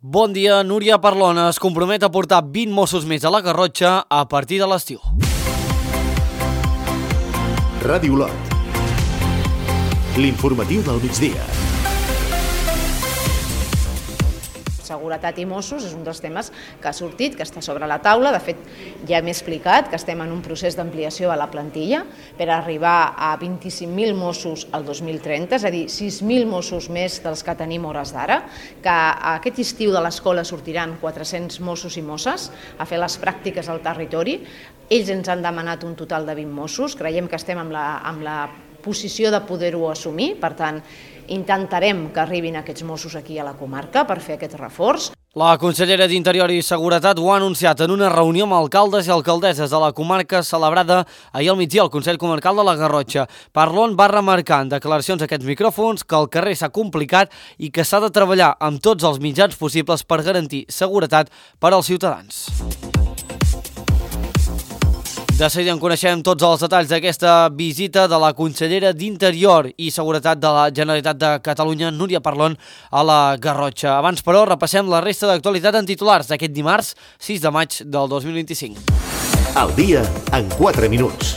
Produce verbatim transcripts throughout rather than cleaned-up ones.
Bon dia, Núria Parlon es compromet a portar vint Mossos més a la Garrotxa a partir de l'estiu. Ràdio Lot. L'informatiu del migdia. Seguretat i Mossos és un dels temes que ha sortit, que està sobre la taula. De fet, ja hem explicat que estem en un procés d'ampliació a la plantilla per arribar a vint-i-cinc mil Mossos al dos mil trenta, és a dir, sis mil Mossos més dels que tenim hores d'ara, que aquest estiu de l'escola sortiran quatre-cents Mossos i Mosses a fer les pràctiques al territori. Ells ens han demanat un total de vint Mossos, creiem que estem amb la, amb la posició de poder-ho assumir, per tant, intentarem que arribin aquests Mossos aquí a la comarca per fer aquest reforç. La consellera d'Interior i Seguretat ho ha anunciat en una reunió amb alcaldes i alcaldesses de la comarca celebrada ahir al migdia al Consell Comarcal de la Garrotxa. Parlon va remarcar en declaracions a aquests micròfons que el carrer s'ha complicat i que s'ha de treballar amb tots els mitjans possibles per garantir seguretat per als ciutadans. De seguida en coneixem tots els detalls d'aquesta visita de la consellera d'Interior i Seguretat de la Generalitat de Catalunya, Núria Parlon, a la Garrotxa. Abans, però, repassem la resta d'actualitat en titulars d'aquest dimarts, sis de maig del dos mil vint-i-cinc. Al dia en quatre minuts.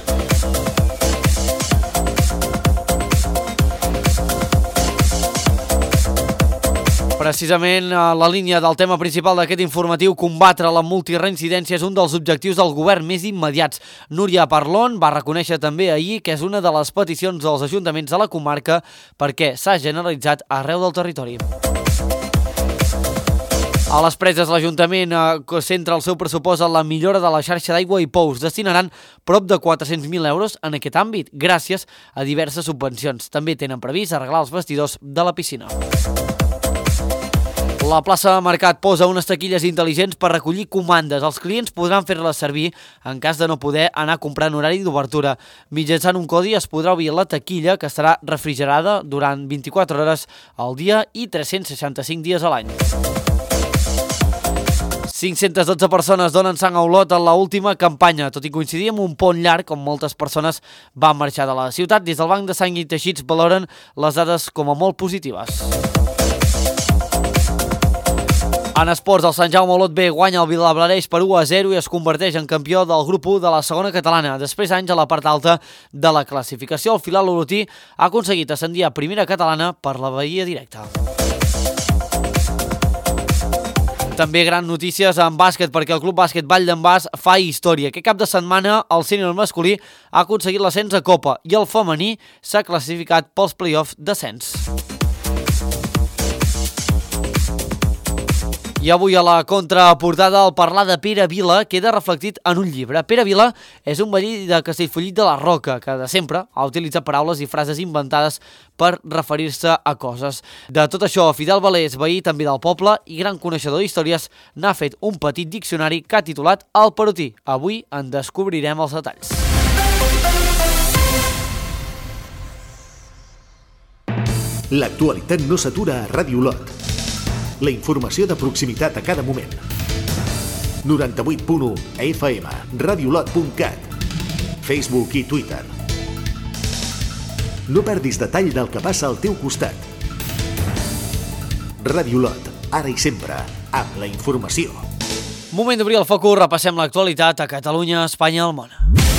Precisament a la línia del tema principal d'aquest informatiu, combatre la multireincidència és un dels objectius del govern més immediats. Núria Parlon va reconèixer també ahir que és una de les peticions dels ajuntaments de la comarca perquè s'ha generalitzat arreu del territori. A les Preses, l'Ajuntament centra el seu pressupost en la millora de la xarxa d'aigua i pous. Destinaran prop de quatre-cents mil euros en aquest àmbit, gràcies a diverses subvencions. També tenen previst arreglar els vestidors de la piscina. La plaça Mercat posa unes taquilles intel·ligents per recollir comandes. Els clients podran fer-les servir en cas de no poder anar a comprar en horari d'obertura. Mitjançant un codi es podrà obrir la taquilla, que estarà refrigerada durant vint-i-quatre hores al dia i tres-cents seixanta-cinc dies a l'any. cinc-centes dotze persones donen sang a Olot en l'última campanya. Tot i coincidir amb un pont llarg, on moltes persones van marxar de la ciutat, des del Banc de Sang i Teixits valoren les dades com a molt positives. En esports, el Sant Jaume Olot B guanya el Vilablareix per u a zero i es converteix en campió del grup u de la segona catalana. Després d'anys a la part alta de la classificació, el filial olotí ha aconseguit ascendir a primera catalana per la via directa. També grans notícies en bàsquet, perquè el Club Bàsquet Vall d'en Bas fa història. Aquest cap de setmana el sènior masculí ha aconseguit l'ascens a Copa i el femení s'ha classificat pels play-offs d'ascens. I avui a la contraportada el parlar de Pere Vila queda reflectit en un llibre. Pere Vila és un veí de Castellfollit de la Roca, que de sempre ha utilitzat paraules i frases inventades per referir-se a coses. De tot això, Fidel Valés, veí també del poble i gran coneixedor d'històries, n'ha fet un petit diccionari que ha titulat El Perotí. Avui en descobrirem els detalls. L'actualitat no s'atura a Ràdio Lot. La informació de proximitat a cada moment. noranta-vuit punt u F M, radiolot punt cat, Facebook i Twitter. No perdis detall del que passa al teu costat. Ràdio Lot, ara i sempre, amb la informació. Moment d'obrir el focus, repassem l'actualitat a Catalunya, Espanya i el món.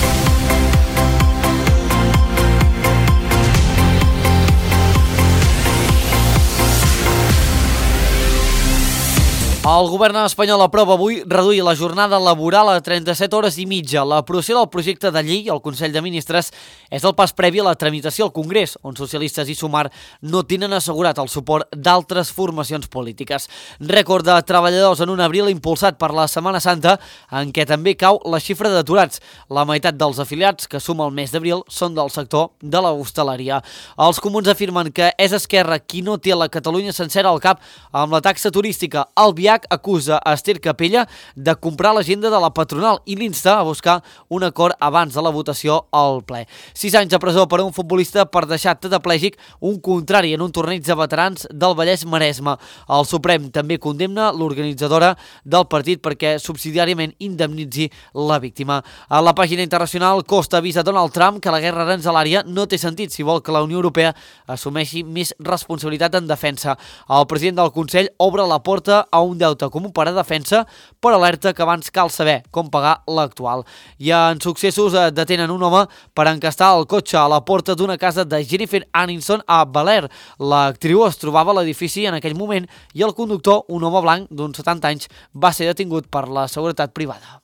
El govern espanyol aprova avui reduir la jornada laboral a trenta-set hores i mitja. L'aprovació del projecte de llei al Consell de Ministres és el pas previ a la tramitació al Congrés, on socialistes i Sumar no tenen assegurat el suport d'altres formacions polítiques. Rècord de treballadors en un abril impulsat per la Setmana Santa, en què també cau la xifra d'aturats. La meitat dels afiliats que suma el mes d'abril són del sector de la hostaleria. Els comuns afirmen que és Esquerra qui no té la Catalunya sencera al cap amb la taxa turística. El viatge Albiach acusa a Esther Capella de comprar l'agenda de la patronal i l'insta a buscar un acord abans de la votació al ple. Sis anys de presó per a un futbolista per deixar tetraplègic un contrari en un torneig de veterans del Vallès-Maresme. El Suprem també condemna l'organitzadora del partit perquè subsidiàriament indemnitzi la víctima. A la pàgina internacional, Costa avisa Donald Trump que la guerra aranzelària no té sentit si vol que la Unió Europea assumeixi més responsabilitat en defensa. El president del Consell obre la porta a un deute comú per a defensa, però alerta que abans cal saber com pagar l'actual. I en successos detenen un home per encastar el cotxe a la porta d'una casa de Jennifer Aniston a Bel Air. L'actriu es trobava a l'edifici en aquell moment i el conductor, un home blanc d'uns setanta anys, va ser detingut per la seguretat privada.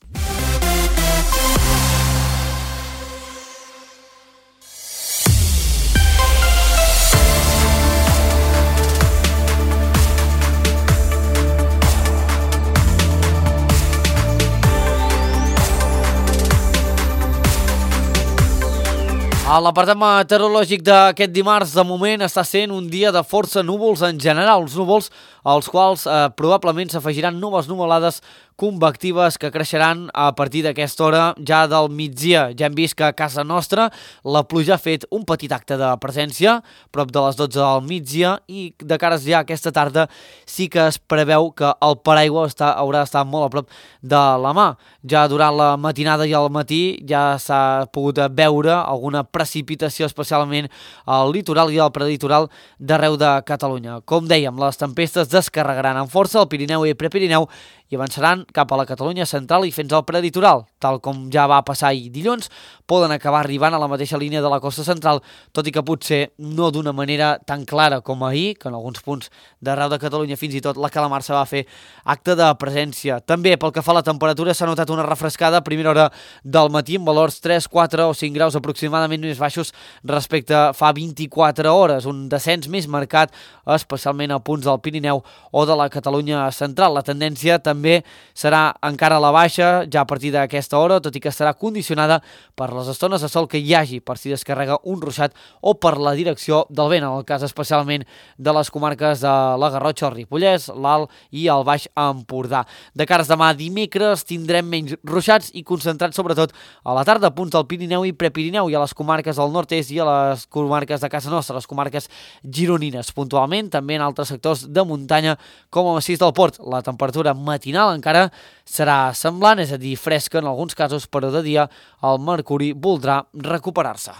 A l'apartat meteorològic d'aquest dimarts, de moment, està sent un dia de força núvols en general, uns núvols als quals eh, probablement s'afegiran noves nuvolades convectives que creixeran a partir d'aquesta hora ja del migdia. Ja hem vist que a casa nostra la pluja ha fet un petit acte de presència, prop de les dotze del migdia, i de cares ja aquesta tarda sí que es preveu que el paraigua està, haurà d'estar molt a prop de la mà. Ja durant la matinada i al matí ja s'ha pogut veure alguna precipitació, especialment al litoral i al preditoral d'arreu de Catalunya. Com dèiem, les tempestes descarregaran amb força al Pirineu i Prepirineu i avançaran cap a la Catalunya central i fins al preditoral. Tal com ja va passar ahir dilluns, poden acabar arribant a la mateixa línia de la costa central, tot i que potser no d'una manera tan clara com ahir, que en alguns punts d'arreu de Catalunya fins i tot la calamarsa va fer acte de presència. També pel que fa a la temperatura s'ha notat una refrescada a primera hora del matí amb valors tres, quatre o cinc graus aproximadament més baixos respecte a fa vint-i-quatre hores, un descens més marcat especialment a punts del Pirineu o de la Catalunya central. La tendència també També serà encara a la baixa ja a partir d'aquesta hora, tot i que estarà condicionada per les estones de sol que hi hagi, per si descarrega un ruixat o per la direcció del vent, en el cas especialment de les comarques de la Garrotxa, el Ripollès, l'Alt i el Baix Empordà. De cares demà dimecres tindrem menys ruixats i concentrats sobretot a la tarda a punts del Pirineu i Prepirineu i a les comarques del nord-est i a les comarques de casa nostra, les comarques gironines. Puntualment, també en altres sectors de muntanya com a massís del Port. La temperatura matinal encara serà semblant, és a dir, fresca en alguns casos, però de dia el mercuri voldrà recuperar-se.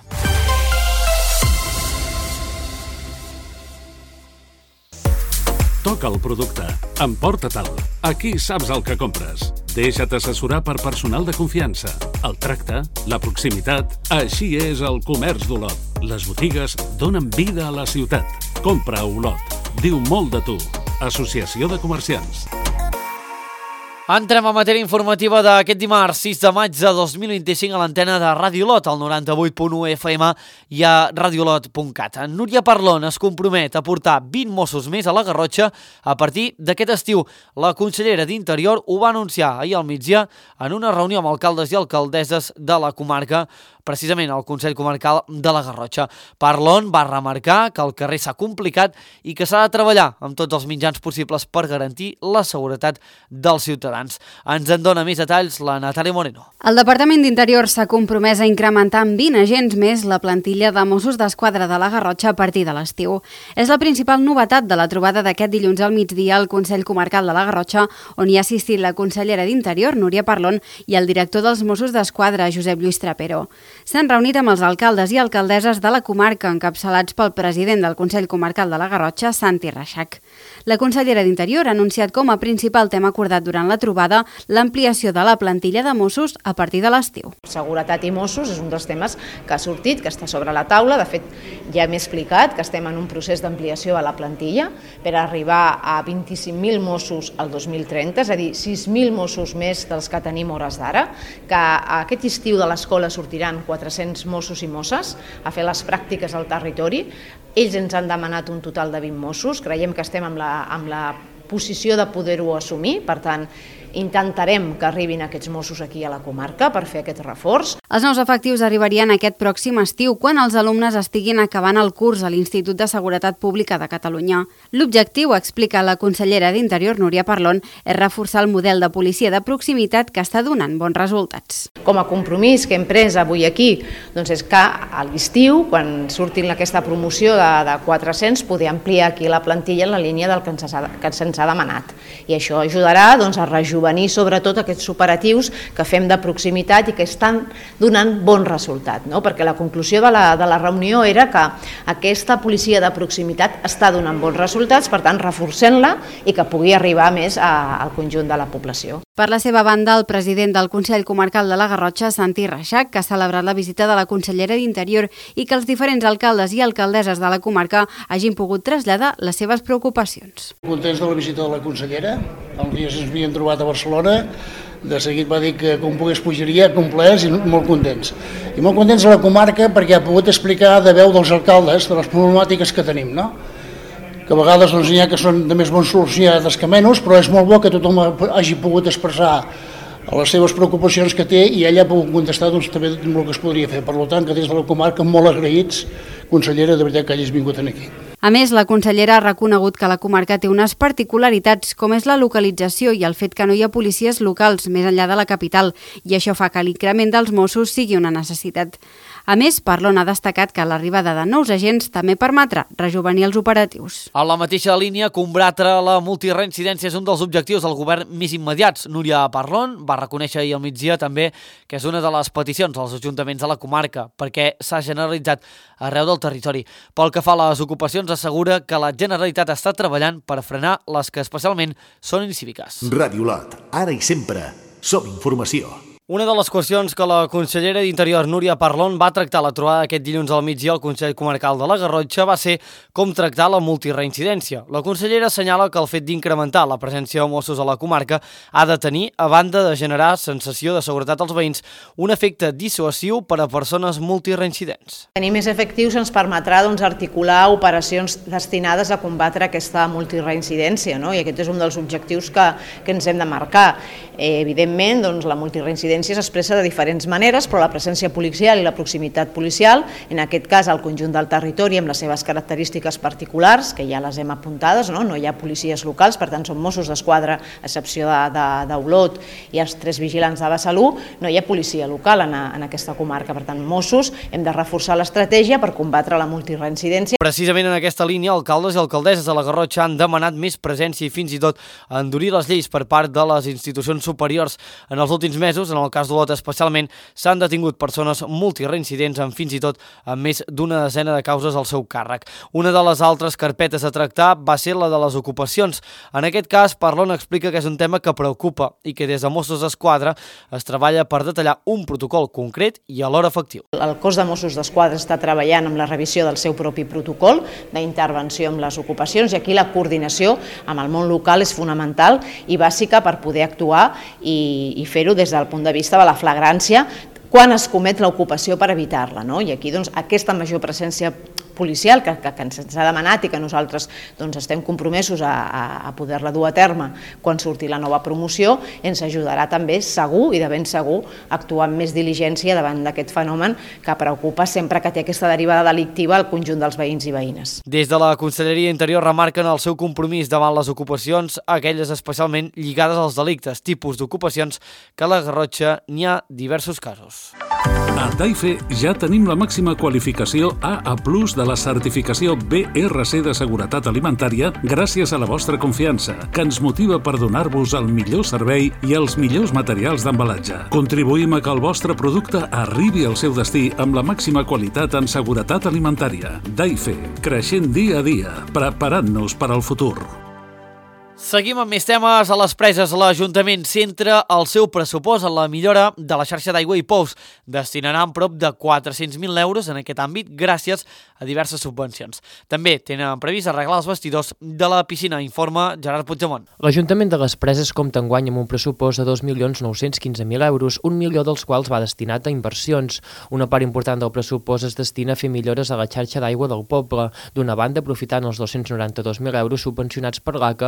Toca el producte, emporta-te'l. Aquí saps el que compres. Deixa't assessorar per personal de confiança. El tracte, la proximitat, així és el comerç d'Olot. Les botigues donen vida a la ciutat. Compra a Olot. Diu molt de tu. Associació de Comerciants. Entrem a matèria informativa d'aquest dimarts, sis de maig de dos mil vint-i-cinc a l'antena de Ràdio Olot, al noranta-vuit punt u F M i a radiolot punt cat. Núria Parlon es compromet a portar vint Mossos més a la Garrotxa a partir d'aquest estiu. La consellera d'Interior ho va anunciar ahir al migdia en una reunió amb alcaldes i alcaldesses de la comarca, precisament al Consell Comarcal de la Garrotxa. Parlon va remarcar que el carrer s'ha complicat i que s'ha de treballar amb tots els mitjans possibles per garantir la seguretat dels ciutadans. Ens en dona més detalls la Natàlia Moreno. El Departament d'Interior s'ha compromès a incrementar amb vint agents més la plantilla de Mossos d'Esquadra de la Garrotxa a partir de l'estiu. És la principal novetat de la trobada d'aquest dilluns al migdia al Consell Comarcal de la Garrotxa, on hi ha assistit la consellera d'Interior, Núria Parlon, i el director dels Mossos d'Esquadra, Josep Lluís Trapero. S'han reunit amb els alcaldes i alcaldesses de la comarca, encapçalats pel president del Consell Comarcal de la Garrotxa, Santi Reixac. La consellera d'Interior ha anunciat com a principal tema acordat durant la trobada l'ampliació de la plantilla de Mossos a partir de l'estiu. Seguretat i Mossos és un dels temes que ha sortit, que està sobre la taula. De fet, ja hem explicat que estem en un procés d'ampliació a la plantilla per arribar a vint-i-cinc mil Mossos al dos mil trenta, és a dir, sis mil Mossos més dels que tenim hores d'ara, que aquest estiu de l'escola sortiran quatre-cents Mossos i Mosses a fer les pràctiques al territori. Ells ens han demanat un total de vint Mossos, creiem que estem amb la, amb la posició de poder-ho assumir, per tant, intentarem que arribin aquests Mossos aquí a la comarca per fer aquest reforç. Els nous efectius arribarien aquest pròxim estiu, quan els alumnes estiguin acabant el curs a l'Institut de Seguretat Pública de Catalunya. L'objectiu, explica la consellera d'Interior, Núria Parlon, és reforçar el model de policia de proximitat que està donant bons resultats. Com a compromís que hem pres avui aquí, doncs és que a l'estiu, quan surtin aquesta promoció de, de quatre-cents, poder ampliar aquí la plantilla en la línia del que ens ha, que se'ns ha demanat. I això ajudarà doncs, a rejuvenir sobretot aquests operatius que fem de proximitat i que estan donant bon resultat, no? Perquè la conclusió de la, de la reunió era que aquesta policia de proximitat està donant bons resultats, per tant reforcem-la i que pugui arribar més a, al conjunt de la població. Per la seva banda, el president del Consell Comarcal de la Garrotxa, Santi Reixac, que ha celebrat la visita de la consellera d'Interior i que els diferents alcaldes i alcaldesses de la comarca hagin pogut traslladar les seves preocupacions. Contents de la visita de la consellera, els dies ens havíem trobat a Barcelona, de seguit va dir que com pogués pujaria, complets i molt contents. I molt contents de la comarca perquè ha pogut explicar de veu dels alcaldes de les problemàtiques que tenim, no? Que a vegades doncs, n'hi ha que són de més bons solucionades que menys, però és molt bo que tothom hagi pogut expressar les seves preocupacions que té i ella ha pogut contestar doncs, també amb el que es podria fer. Per tant, que des de la comarca molt agraïts, consellera, de veritat que hagis vingut aquí. A més, la consellera ha reconegut que la comarca té unes particularitats, com és la localització i el fet que no hi ha policies locals més enllà de la capital, i això fa que l'increment dels Mossos sigui una necessitat. A més, Parlon ha destacat que l'arribada de nous agents també permetrà rejuvenir els operatius. A la mateixa línia, combatre la multireincidència és un dels objectius del govern més immediats. Núria Parlon va reconèixer ahir al migdia també que és una de les peticions als ajuntaments de la comarca, perquè s'ha generalitzat arreu del territori. Pel que fa a les ocupacions, assegura que la Generalitat està treballant per frenar les que especialment són incíviques. Ràdio Lot, ara i sempre, som informació. Una de les qüestions que la consellera d'Interior, Núria Parlon, va tractar a la trobada aquest dilluns al migdia al Consell Comarcal de la Garrotxa va ser com tractar la multireincidència. La consellera assenyala que el fet d'incrementar la presència de Mossos a la comarca ha de tenir, a banda de generar sensació de seguretat als veïns, un efecte dissuasiu per a persones multireincidents. Tenir més efectius ens permetrà doncs, articular operacions destinades a combatre aquesta multireincidència, no? I aquest és un dels objectius que, que ens hem de marcar. Eh, evidentment, doncs, la multireincidència s'expressa de diferents maneres, però la presència policial i la proximitat policial, en aquest cas al conjunt del territori amb les seves característiques particulars, que ja les hem apuntades, no, no hi ha policies locals, per tant són Mossos d'Esquadra, a excepció d'Olot i els tres vigilants de Besalú, no hi ha policia local en, a, en aquesta comarca, per tant Mossos hem de reforçar l'estratègia per combatre la multireincidència. Precisament en aquesta línia, alcaldes i alcaldesses de la Garrotxa han demanat més presència i fins i tot endurir les lleis per part de les institucions superiors. En els últims mesos, en el cas d'Olot especialment, s'han detingut persones multireincidents amb fins i tot amb més d'una desena de causes al seu càrrec. Una de les altres carpetes a tractar va ser la de les ocupacions. En aquest cas, Parlon explica que és un tema que preocupa i que des de Mossos d'Esquadra es treballa per detallar un protocol concret i alhora efectiu. El cos de Mossos d'Esquadra està treballant amb la revisió del seu propi protocol d'intervenció amb les ocupacions i aquí la coordinació amb el món local és fonamental i bàsica per poder actuar i, i fer-ho des del punt de vista de la flagrància quan es comet l'ocupació per evitar-la, no? I aquí doncs, aquesta major presència policial que, que, que ens ha demanat i que nosaltres doncs, estem compromesos a, a, a poder-la dur a terme quan surti la nova promoció, ens ajudarà també segur i de ben segur a actuar amb més diligència davant d'aquest fenomen que preocupa sempre que té aquesta derivada delictiva al conjunt dels veïns i veïnes. Des de la Conselleria d'Interior remarquen el seu compromís davant les ocupacions, aquelles especialment lligades als delictes, tipus d'ocupacions que a la Garrotxa n'hi ha diversos casos. A Daife ja tenim la màxima qualificació A A plus de la certificació B R C de seguretat alimentària gràcies a la vostra confiança, que ens motiva per donar-vos el millor servei i els millors materials d'embalatge. Contribuïm a que el vostre producte arribi al seu destí amb la màxima qualitat en seguretat alimentària. Daife, creixent dia a dia, preparant-nos per al futur. Seguim amb més temes. A les Preses, l'Ajuntament centra el seu pressupost en la millora de la xarxa d'aigua i pous. Destinaran prop de quatre-cents mil euros en aquest àmbit gràcies a diverses subvencions. També tenen previst arreglar els vestidors de la piscina, informa Gerard Puigdemont. L'Ajuntament de les Preses compta enguany amb un pressupost de dos milions nou-cents quinze mil euros, un milió dels quals va destinat a inversions. Una part important del pressupost es destina a fer millores a la xarxa d'aigua del poble. D'una banda, aprofitant els dos-cents noranta-dos mil euros subvencionats per l'A C A per fer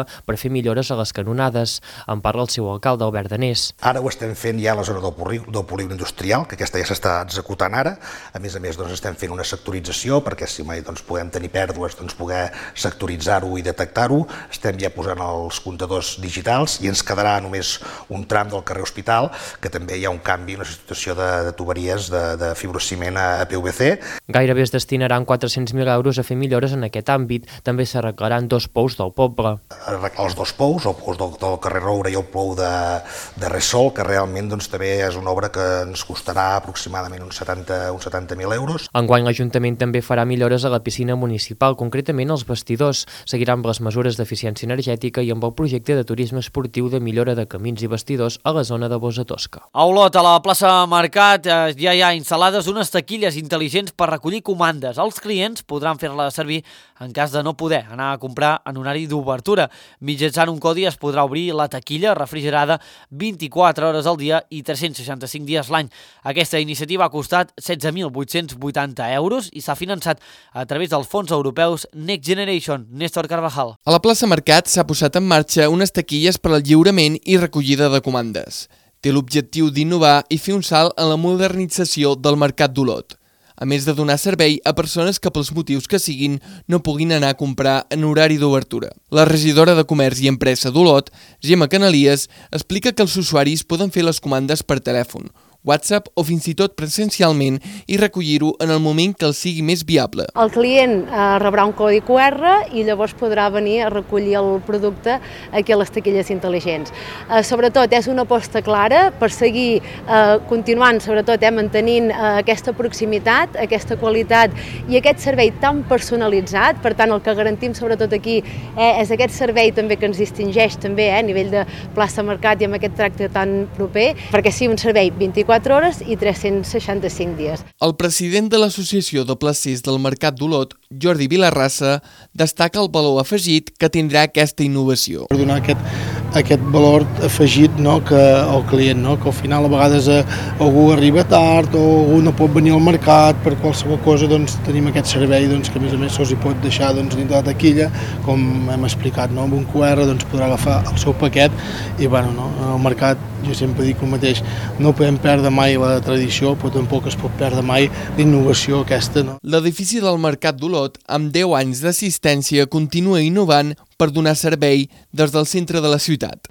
fer millores a les canonades. En parla el seu alcalde, Albert Danés. Ara ho estem fent ja a la zona del polígon industrial, que aquesta ja s'està executant ara. A més a més, doncs, estem fent una sectorització perquè si mai doncs, podem tenir pèrdues, doncs, poder sectoritzar-ho i detectar-ho. Estem ja posant els comptadors digitals i ens quedarà només un tram del carrer Hospital, que també hi ha un canvi, una substitució de, de tuberies de, de fibrociment a, a P V C. Gairebé es destinaran quatre-cents mil euros a fer millores en aquest àmbit. També s'arreglaran dos pous del poble. Arreglar els dos pous, el pou del, del carrer Roure i el pou de, de Ressol, que realment doncs, també és una obra que ens costarà aproximadament uns setanta mil euros. Enguany l'Ajuntament també farà millores a la piscina municipal, concretament als vestidors. Seguiran amb les mesures d'eficiència energètica i amb el projecte de turisme esportiu de millora de camins i vestidors a la zona de Bosa Tosca. A Olot, a la plaça Mercat, ja hi ha instal·lades unes taquilles intel·ligents per recollir comandes. Els clients podran fer-les servir en cas de no poder anar a comprar en horari d'obertura. Mitjançant un codi es podrà obrir la taquilla refrigerada vint-i-quatre hores al dia i tres-cents seixanta-cinc dies l'any. Aquesta iniciativa ha costat setze mil vuit-cents vuitanta euros i s'ha finançat a través dels fons europeus Next Generation. Néstor Carvajal. A la plaça Mercat s'ha posat en marxa unes taquilles per al lliurament i recollida de comandes. Té l'objectiu d'innovar i fer un salt en la modernització del Mercat d'Olot, a més de donar servei a persones que pels motius que siguin no puguin anar a comprar en horari d'obertura. La regidora de Comerç i Empresa d'Olot, Gemma Canalies, explica que els usuaris poden fer les comandes per telèfon, WhatsApp o fins i tot presencialment i recollir-ho en el moment que els sigui més viable. El client eh, rebrà un codi Q R i llavors podrà venir a recollir el producte aquí a les taquilles intel·ligents. Eh, sobretot és una aposta clara per seguir eh, continuant, sobretot eh, mantenint eh, aquesta proximitat, aquesta qualitat i aquest servei tan personalitzat. Per tant, el que garantim sobretot aquí eh, és aquest servei també que ens distingeix també eh, a nivell de plaça Mercat i amb aquest tracte tan proper, perquè sigui un servei vint-i-quatre hores i tres-cents seixanta-cinc dies. El president de l'Associació de Placers del Mercat d'Olot, Jordi Vilarrassa, destaca el valor afegit que tindrà aquesta innovació. Per donar aquest, aquest valor afegit no, que al client, no, que al final a vegades a, algú arriba tard o algú no pot venir al mercat per qualsevol cosa, doncs tenim aquest servei doncs, que a més a més se'ls hi pot deixar doncs, dintre la taquilla, com hem explicat, no, amb un Q R doncs, podrà agafar el seu paquet i bueno, no, al mercat jo sempre dic el mateix, no podem perdre mai la tradició, però tampoc es pot perdre mai l'innovació aquesta. No? L'edifici del Mercat d'Olot, amb deu anys d'assistència, continua innovant per donar servei des del centre de la ciutat.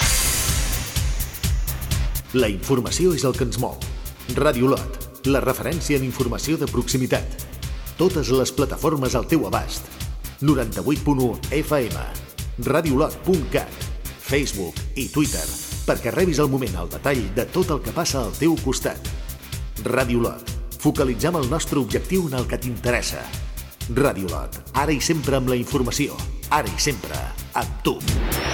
La informació és el que ens mou. Ràdio Olot, la referència en informació de proximitat. Totes les plataformes al teu abast. noranta-vuit punt u F M, radiolot punt cat, Facebook i Twitter, perquè rebis al moment el detall de tot el que passa al teu costat. Ràdio Olot. Focalitzem el nostre objectiu en el que t'interessa. Ràdio Olot. Ara i sempre amb la informació. Ara i sempre amb tu.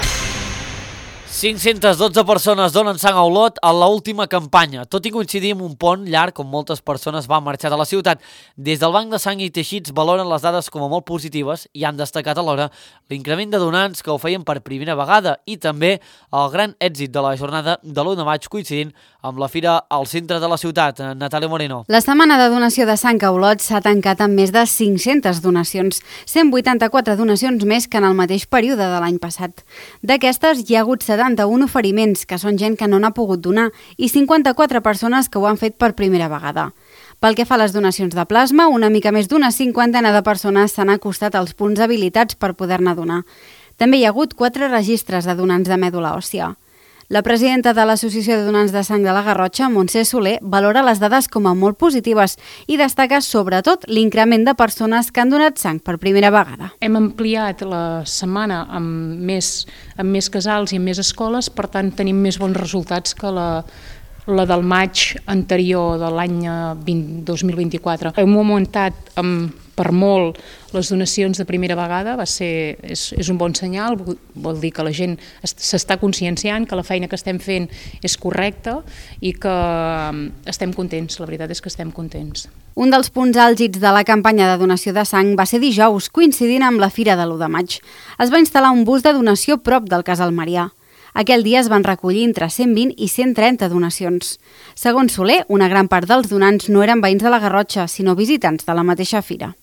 cinc-centes dotze persones donen sang a Olot a l'última campanya. Tot i coincidir amb un pont llarg on moltes persones van marxar de la ciutat, des del Banc de Sang i Teixits valoren les dades com a molt positives i han destacat alhora l'increment de donants que ho feien per primera vegada i també el gran èxit de la jornada de l'u de maig coincidint amb la fira al centre de la ciutat. Natàlia Moreno. La setmana de donació de sang a Olot s'ha tancat amb més de cinc-centes donacions, cent vuitanta-quatre donacions més que en el mateix període de l'any passat. D'aquestes hi ha hagut setanta-un oferiments, que són gent que no n'ha pogut donar, i cinquanta-quatre persones que ho han fet per primera vegada. Pel que fa a les donacions de plasma, una mica més d'una cinquantena de persones s'han acostat als punts habilitats per poder-ne donar. També hi ha hagut quatre registres de donants de mèdula òssia. La presidenta de l'Associació de Donants de Sang de la Garrotxa, Montse Soler, valora les dades com a molt positives i destaca sobretot l'increment de persones que han donat sang per primera vegada. Hem ampliat la setmana amb més, amb més casals i amb més escoles, per tant tenim més bons resultats que la, la del maig anterior de l'any dos mil vint-i-quatre. Hem augmentat amb per molt les donacions de primera vegada, va ser, és, és un bon senyal, vol dir que la gent s'està conscienciant, que la feina que estem fent és correcta i que estem contents, la veritat és que estem contents. Un dels punts àlgids de la campanya de donació de sang va ser dijous, coincidint amb la Fira de l'u de maig. Es va instal·lar un bus de donació prop del Casal Marià. Aquell dia es van recollir entre cent vint i cent trenta donacions. Segons Soler, una gran part dels donants no eren veïns de la Garrotxa, sinó visitants de la mateixa fira.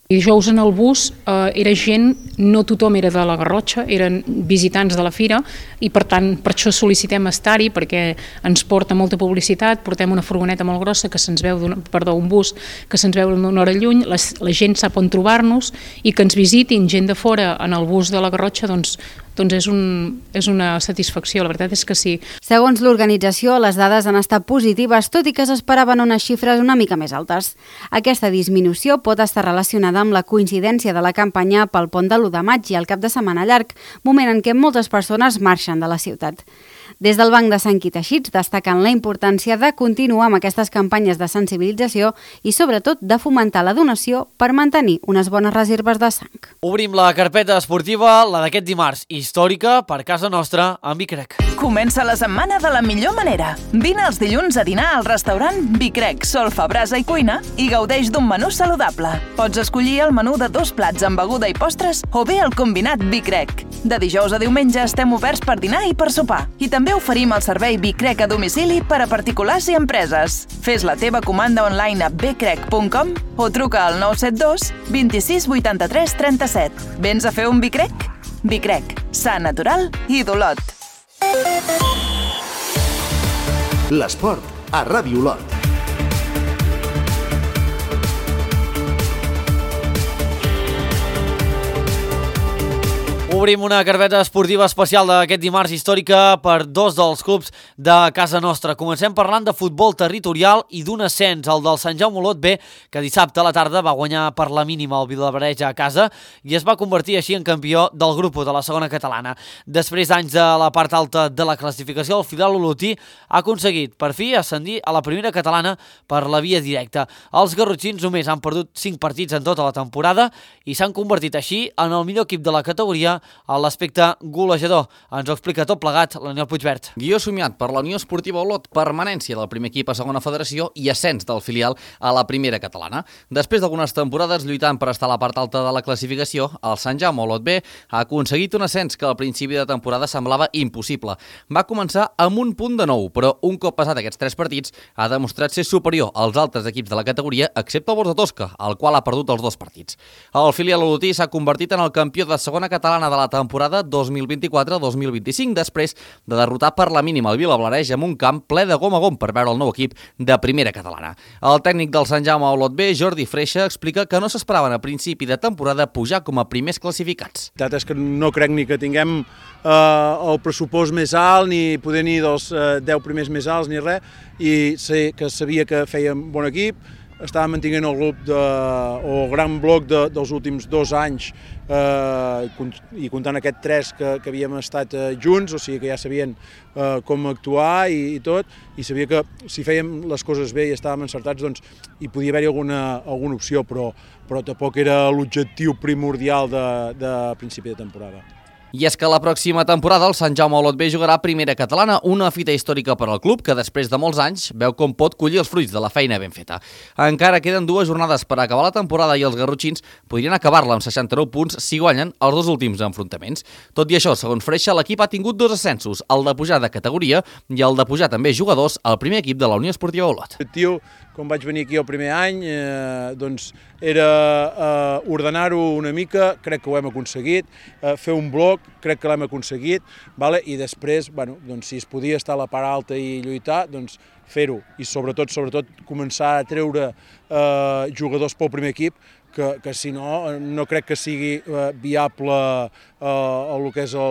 Dijous en el bus eh, era gent, no tothom era de la Garrotxa, eren visitants de la fira i per tant per això sol·licitem estar-hi perquè ens porta molta publicitat, portem una furgoneta molt grossa que se'ns veu, perdó, un bus que se'ns veu d'una hora lluny, la, la gent sap on trobar-nos i que ens visitin gent de fora en el bus de la Garrotxa doncs, doncs és, un, és una satisfacció, la veritat és que sí. Segons l'organització, les dades han estat positives, tot i que s'esperaven unes xifres una mica més altes. Aquesta disminució pot estar relacionada amb la coincidència de la campanya pel pont de l'u de maig i el cap de setmana llarg, moment en què moltes persones marxen de la ciutat. Des del Banc de Sant Quit Teixits destaquen la importància de continuar amb aquestes campanyes de sensibilització i sobretot de fomentar la donació per mantenir unes bones reserves de sang. Obrim la carpeta esportiva, la d'aquest dimarts, històrica per casa nostra amb Vicrec. Comença la setmana de la millor manera. Vine els dilluns a dinar al restaurant Vicrec, solfa, brasa i cuina i gaudeix d'un menú saludable. Pots escollir el menú de dos plats amb beguda i postres o bé el combinat Vicrec. De dijous a diumenge estem oberts per dinar i per sopar. I també oferim el servei Vicrec a domicili per a particulars i empreses. Fes la teva comanda online a becrec punt com o truca al nou set dos vint sis vuitanta-tres trenta-set. Vens a fer un Vicrec? Vicrec, sa, natural i d'Olot. L'esport a Ràdio Olot. Obrim una carpeta esportiva especial d'aquest dimarts històrica per dos dels clubs de casa nostra. Comencem parlant de futbol territorial i d'un ascens, el del Sant Jaume Olot B, que dissabte a la tarda va guanyar per la mínima el Vilablareix a casa i es va convertir així en campió del grup de la segona catalana. Després d'anys de la part alta de la classificació, el filial olotí ha aconseguit per fi ascendir a la primera catalana per la via directa. Els garrotxins només han perdut cinc partits en tota la temporada i s'han convertit així en el millor equip de la categoria a l'aspecte golejador. Ens ho explica tot plegat l'Aniel Puigvert. Guió somiat per la Unió Esportiva Olot, permanència del primer equip a segona federació i ascens del filial a la primera catalana. Després d'algunes temporades lluitant per estar a la part alta de la classificació, el Sant Jaume Olot B ha aconseguit un ascens que al principi de temporada semblava impossible. Va començar amb un punt de nou, però un cop passat aquests tres partits ha demostrat ser superior als altres equips de la categoria, excepte el Bors de Tosca, el qual ha perdut els dos partits. El filial olotí s'ha convertit en el campió de segona catalana de la temporada dos mil vint-i-quatre dos mil vint-i-cinc després de derrotar per la mínima el Vilablareix amb un camp ple de gom a gom per veure el nou equip de primera catalana. El tècnic del Sant Jaume Olot B, Jordi Freixa, explica que no s'esperaven a principi de temporada pujar com a primers classificats. La veritat és que no crec ni que tinguem eh, el pressupost més alt, ni poder ni dels eh, deu primers més alts, ni res, i sé que sabia que fèiem bon equip, estava mantenint el grup de, o el gran bloc de, dels últims dos anys eh, i comptant aquest tres que, que havíem estat eh, junts, o sigui que ja sabien eh, com actuar i, i tot, i sabia que si fèiem les coses bé i estàvem encertats, doncs hi podia haver-hi alguna, alguna opció, però, però tampoc era l'objectiu primordial de, de principi de temporada. I és que la pròxima temporada el Sant Jaume Olot B jugarà a primera catalana, una fita històrica per al club que després de molts anys veu com pot collir els fruits de la feina ben feta. Encara queden dues jornades per acabar la temporada i els garrotxins podrien acabar-la amb seixanta-nou punts si guanyen els dos últims enfrontaments. Tot i això, segons Freixa, l'equip ha tingut dos ascensos, el de pujar de categoria i el de pujar també jugadors al primer equip de la Unió Esportiva Olot. L'objectiu, quan vaig venir aquí el primer any, eh, doncs era eh, ordenar-ho una mica, crec que ho hem aconseguit, eh, fer un bloc, crec que l'hem aconseguit, vale? I després, bueno, doncs, si es podia estar a la part alta i lluitar, doncs fer-ho. I sobretot, sobretot començar a treure eh, jugadors pel primer equip, que, que si no, no crec que sigui eh, viable eh, el que és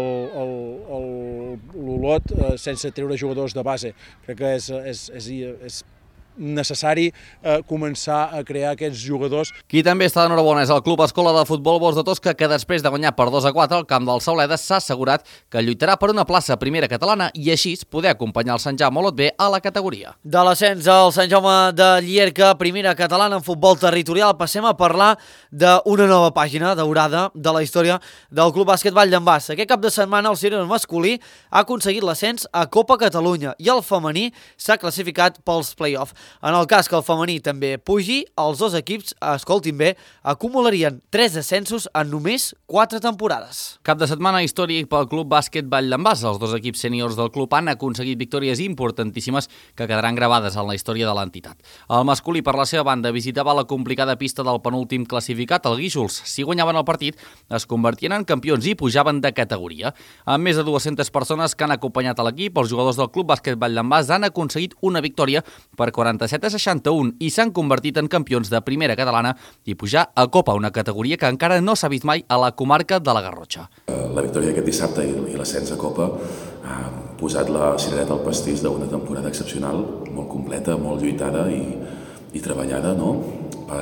l'Olot eh, sense treure jugadors de base. Crec que és, és, és, és necessari eh, començar a crear aquests jugadors. Qui també està d'enhorabona és el Club Escola de Futbol Bors de Tosca, que després de guanyar per dos a quatre al camp del Sauleda s'ha assegurat que lluitarà per una plaça a primera catalana i així poder acompanyar el Sant Jaume Olot B a la categoria. De l'ascens al Sant Jaume de Llierca, primera catalana en futbol territorial, passem a parlar d'una nova pàgina daurada de la història del Club Bàsquet Vall d'en Bas. Aquest cap de setmana el sènior masculí ha aconseguit l'ascens a Copa Catalunya i el femení s'ha classificat pels play-off. En el cas que el femení també pugi, els dos equips, escoltin bé, acumularien tres ascensos en només quatre temporades. Cap de setmana històric pel Club Bàsquet Vall d'en Bas. Els dos equips sèniors del club han aconseguit victòries importantíssimes que quedaran gravades en la història de l'entitat. El masculí, per la seva banda, visitava la complicada pista del penúltim classificat, el Guíxols. Si guanyaven el partit, es convertien en campions i pujaven de categoria. Amb més de dues-centes persones que han acompanyat a l'equip, els jugadors del Club Bàsquet Vall d'en Bas han aconseguit una victòria per quaranta-set a seixanta-un i s'han convertit en campions de primera catalana i pujar a Copa, una categoria que encara no s'ha vist mai a la comarca de la Garrotxa. La victòria d'aquest dissabte i l'ascens a Copa ha posat la cirereta al pastís d'una temporada excepcional, molt completa, molt lluitada i, i treballada, no? Per,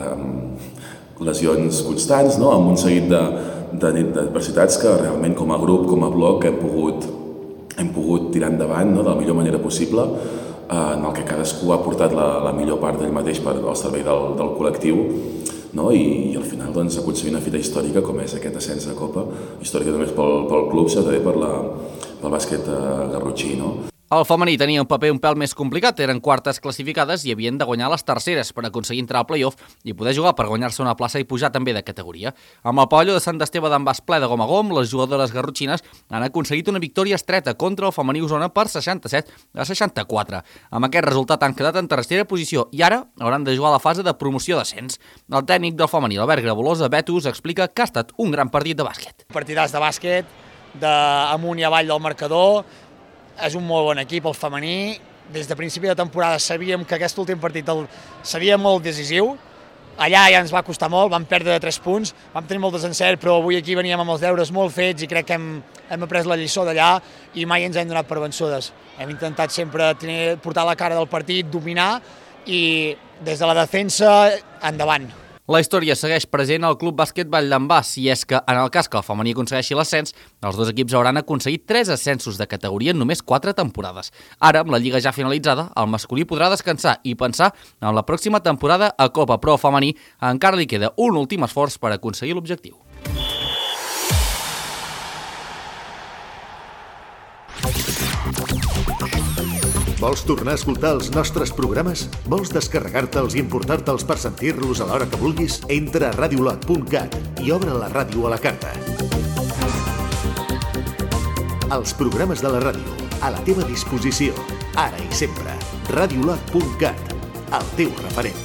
amb lesions constants, no? Amb un seguit d'adversitats que realment com a grup, com a bloc, hem pogut, hem pogut tirar endavant, no? De la millor manera possible, en el que cadascú ha portat la, la millor part d'ell mateix per al servei del, del col·lectiu, no? I, i al final doncs, aconseguir una fita històrica com és aquest ascens a Copa, històrica només pel, pel club, sinó també per la, pel bàsquet garrotxí, no? El femení tenia un paper un pèl més complicat, eren quartes classificades i havien de guanyar les terceres per aconseguir entrar al play-off i poder jugar per guanyar-se una plaça i pujar també de categoria. Amb el pavelló de Sant Esteve d'en Bas ple de gom a gom, les jugadores garrotxines han aconseguit una victòria estreta contra el femení Osona per seixanta-set a seixanta-quatre. Amb aquest resultat han quedat en tercera posició i ara hauran de jugar a la fase de promoció d'ascens. El tècnic del femení, Albert Grabolosa, Betus, explica que ha estat un gran partit de bàsquet. Partidàs de bàsquet, d'amunt i avall del marcador. És un molt bon equip, el femení. Des de principi de temporada sabíem que aquest últim partit el, seria molt decisiu. Allà ja ens va costar molt, vam perdre de tres punts, vam tenir molt desencert, però avui aquí veníem amb els deures molt fets i crec que hem, hem après la lliçó d'allà i mai ens hem donat per vençudes. Hem intentat sempre tenir, portar la cara del partit, dominar i des de la defensa endavant. La història segueix present al Club Bàsquet Vall d'en Bas, i és que, en el cas que el femení aconsegueixi l'ascens, els dos equips hauran aconseguit tres ascensos de categoria en només quatre temporades. Ara, amb la lliga ja finalitzada, el masculí podrà descansar i pensar en la pròxima temporada a Copa, però al femení encara li queda un últim esforç per aconseguir l'objectiu. Vols tornar a escoltar els nostres programes? Vols descarregar-te'ls i importar-te'ls per sentir-los a l'hora que vulguis? Entra a radiolot punt cat i obre la ràdio a la carta. Els programes de la ràdio, a la teva disposició, ara i sempre. radiolot punt cat, el teu referent.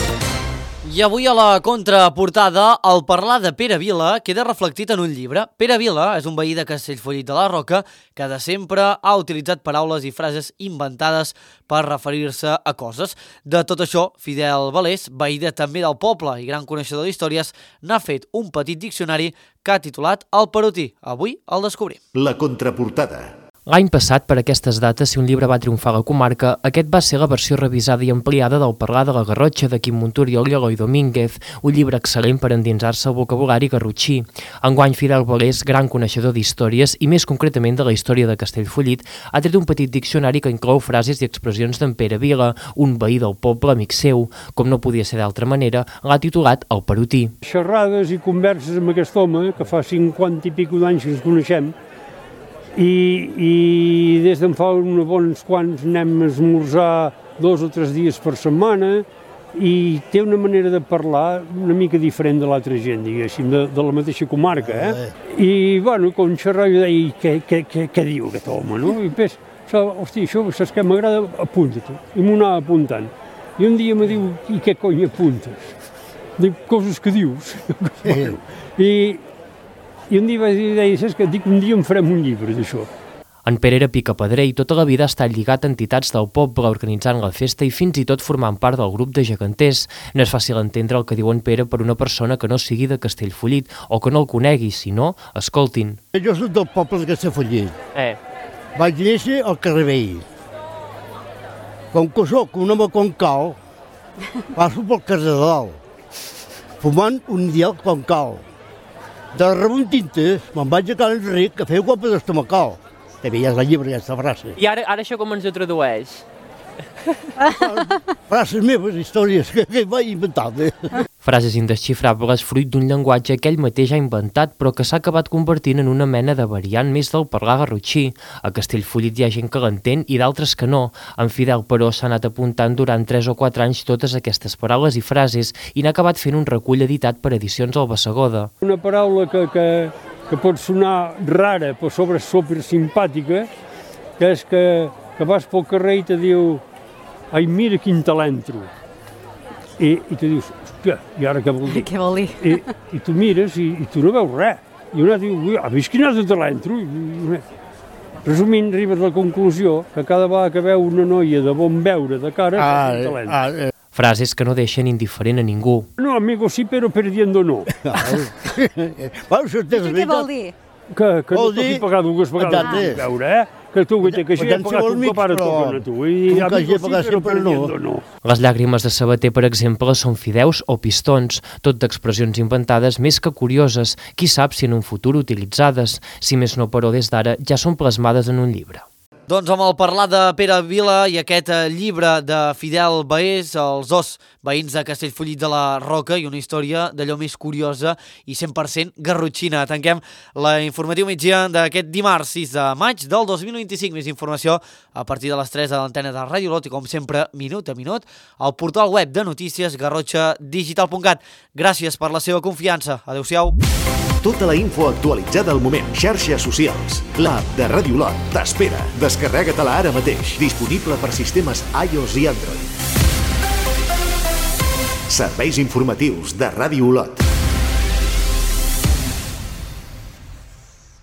I avui a la contraportada, el parlar de Pere Vila queda reflectit en un llibre. Pere Vila és un veí de Castellfollit de la Roca que de sempre ha utilitzat paraules i frases inventades per referir-se a coses. De tot això, Fidel Valés, veí de també del poble i gran coneixedor d'històries, n'ha fet un petit diccionari que ha titulat El Perotí. Avui el descobrim. La contraportada. L'any passat, per aquestes dates, si un llibre va triomfar a la comarca, aquest va ser la versió revisada i ampliada del Parlar de la Garrotxa de Quim Monturiol i Eloi Domínguez, un llibre excel·lent per endinsar-se al vocabulari garrotxí. Enguany, Fidel Valés, gran coneixedor d'històries i més concretament de la història de Castellfollit, ha tret un petit diccionari que inclou frases i expressions d'en Pere Vila, un veí del poble amic seu. Com no podia ser d'altra manera, l'ha titulat El Perotí. Xerrades i converses amb aquest home, que fa cinquanta i pico d'anys que ens coneixem, I, i des d'en fa uns bons quants anem a esmorzar dos o tres dies per setmana i té una manera de parlar una mica diferent de l'altra gent, diguéssim, de, de la mateixa comarca, eh? I, bueno, quan xerrava jo deia, què, què, què, què diu aquest home, no? I després, hòstia, això, saps què m'agrada? Apunta-t'ho. I m'ho anava apuntant. I un dia me diu, i què cony apuntes? Dic, coses que dius. Bueno, i... I un dia vaig dir, deia, saps que dic, un dia en farem un llibre d'això. En Pere era picapedrer i tota la vida ha estat lligat a entitats del poble organitzant la festa i fins i tot formant part del grup de geganters. No és fàcil entendre el que diu en Pere per una persona que no sigui de Castellfollit o que no el conegui, si no, escoltin. Jo soc del poble de Castellfollit. Eh. Vaig néixer al carrer Vell. Com que soc un home com cal, passo pel carrer de dalt, fumant un dial com cal. De Rebontintes me'n vaig a Cal Enric a fer copes d'estomacal. També ja és la llibre, aquesta frase. I ara, ara això com ens ho tradueix? Frases meves, històries que, que vaig inventar. Frases indesxifrables fruit d'un llenguatge que ell mateix ha inventat però que s'ha acabat convertint en una mena de variant més del parlar garrotxí. A Castellfollit hi ha gent que l'entén i d'altres que no. En Fidel, però, s'ha anat apuntant durant tres o quatre anys totes aquestes paraules i frases i n'ha acabat fent un recull editat per Edicions al Bassegoda. Una paraula que, que, que pot sonar rara però sobre super simpàtica, que és que, que vas pel carrer i te diu ai, mira quin talentro. I, i tu dius, hòstia, i ara què vol dir? Què vol dir? I, i tu mires i, i tu no veus res. I una diu, ha vist quin és de talentro? Resumint, arribes a la conclusió que cada vegada que veu una noia de bon veure de cara, ah, és un talent. Ah, eh. Frases que no deixen indiferent a ningú. No, amigo, sí, però perdiendo no. Què vol dir? Que, que no t'has pagat dues vegades per veure, eh? Que tu, que, que això ja ha pagat un cop, ara toquen a tu. I amigo, sí, però perdiendo no. Les llàgrimes de Sabater, per exemple, són fideus o pistons, tot d'expressions inventades més que curioses, qui sap si en un futur utilitzades, si més no però des d'ara ja són plasmades en un llibre. Doncs amb el parlar de Pere Vila i aquest llibre de Fidel Baés, els dos veïns de Castellfollit de la Roca i una història d'allò més curiosa i cent per cent garrotxina. Tanquem la informatiu migdia d'aquest dimarts sis de maig del dos mil vint-i-cinc. Més informació a partir de les tres a l'antena de Ràdio Olot i com sempre, minut a minut, al portal web de notícies garrotxa digital punt cat. Gràcies per la seva confiança. Adéu-siau. Tota la info actualitzada al moment. Xarxes socials. L'app de Ràdio Olot t'espera. Descarrega-te-la ara mateix. Disponible per sistemes iOS i Android. Serveis informatius de Ràdio Olot.